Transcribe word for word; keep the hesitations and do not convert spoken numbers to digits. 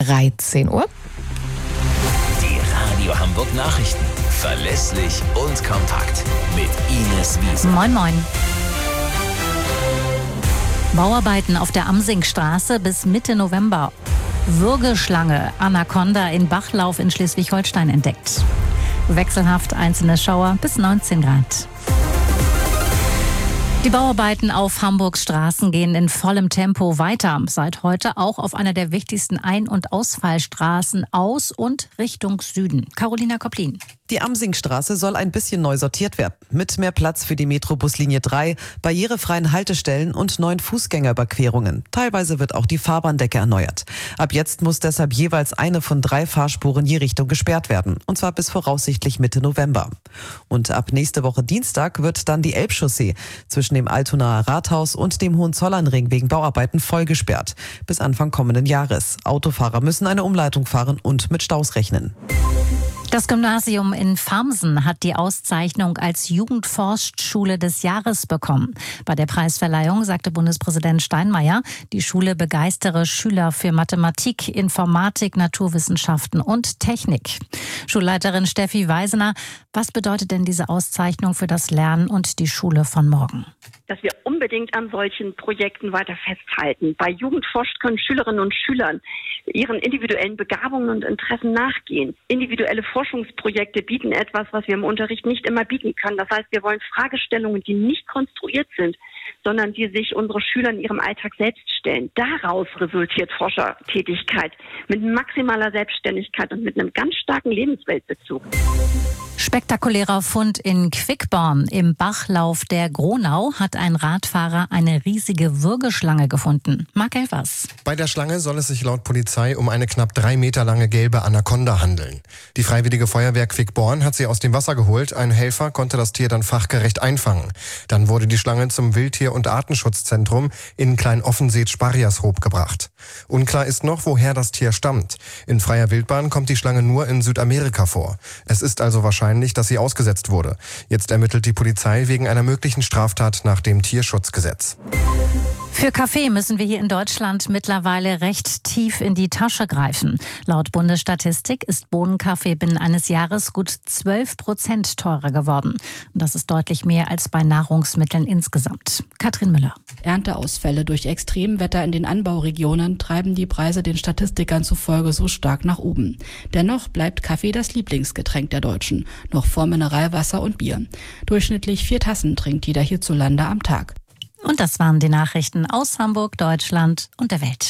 dreizehn Uhr. Die Radio Hamburg Nachrichten. Verlässlich und kompakt. Mit Ines Wiesner. Moin, moin. Bauarbeiten auf der Amsingstraße bis Mitte November. Würgeschlange, Anaconda in Bachlauf in Schleswig-Holstein entdeckt. Wechselhaft einzelne Schauer bis neunzehn Grad. Die Bauarbeiten auf Hamburgs Straßen gehen in vollem Tempo weiter. Seit heute auch auf einer der wichtigsten Ein- und Ausfallstraßen aus und Richtung Süden. Carolina Kopplin. Die Amsingstraße soll ein bisschen neu sortiert werden. Mit mehr Platz für die Metrobuslinie drei, barrierefreien Haltestellen und neuen Fußgängerüberquerungen. Teilweise wird auch die Fahrbahndecke erneuert. Ab jetzt muss deshalb jeweils eine von drei Fahrspuren je Richtung gesperrt werden. Und zwar bis voraussichtlich Mitte November. Und ab nächste Woche Dienstag wird dann die Elbchaussee zwischen dem Altonaer Rathaus und dem Hohenzollernring wegen Bauarbeiten voll gesperrt. Bis Anfang kommenden Jahres. Autofahrer müssen eine Umleitung fahren und mit Staus rechnen. Das Gymnasium in Farmsen hat die Auszeichnung als Jugendforstschule des Jahres bekommen. Bei der Preisverleihung sagte Bundespräsident Steinmeier, die Schule begeistere Schüler für Mathematik, Informatik, Naturwissenschaften und Technik. Schulleiterin Steffi Weisener, was bedeutet denn diese Auszeichnung für das Lernen und die Schule von morgen? Dass wir unbedingt an solchen Projekten weiter festhalten. Bei Jugendforscht können Schülerinnen und Schülern ihren individuellen Begabungen und Interessen nachgehen. Individuelle Forschungsprojekte bieten etwas, was wir im Unterricht nicht immer bieten können. Das heißt, wir wollen Fragestellungen, die nicht konstruiert sind, sondern die sich unsere Schüler in ihrem Alltag selbst stellen. Daraus resultiert Forschertätigkeit mit maximaler Selbstständigkeit und mit einem ganz starken Lebensweltbezug. Spektakulärer Fund in Quickborn. Im Bachlauf der Gronau hat ein Radfahrer eine riesige Würgeschlange gefunden. Marc Elvers. Bei der Schlange soll es sich laut Polizei um eine knapp drei Meter lange gelbe Anaconda handeln. Die Freiwillige Feuerwehr Quickborn hat sie aus dem Wasser geholt. Ein Helfer konnte das Tier dann fachgerecht einfangen. Dann wurde die Schlange zum Wildtier- und Artenschutzzentrum in Klein-Offenseet-Sparriashoop gebracht. Unklar ist noch, woher das Tier stammt. In freier Wildbahn kommt die Schlange nur in Südamerika vor. Es ist also wahrscheinlich, dass sie ausgesetzt wurde. Jetzt ermittelt die Polizei wegen einer möglichen Straftat nach dem Tierschutzgesetz. Für Kaffee müssen wir hier in Deutschland mittlerweile recht tief in die Tasche greifen. Laut Bundesstatistik ist Bohnenkaffee binnen eines Jahres gut zwölf Prozent teurer geworden. Und das ist deutlich mehr als bei Nahrungsmitteln insgesamt. Katrin Müller. Ernteausfälle durch Extremwetter in den Anbauregionen treiben die Preise den Statistikern zufolge so stark nach oben. Dennoch bleibt Kaffee das Lieblingsgetränk der Deutschen, noch vor Mineralwasser und Bier. Durchschnittlich vier Tassen trinkt jeder hierzulande am Tag. Und das waren die Nachrichten aus Hamburg, Deutschland und der Welt.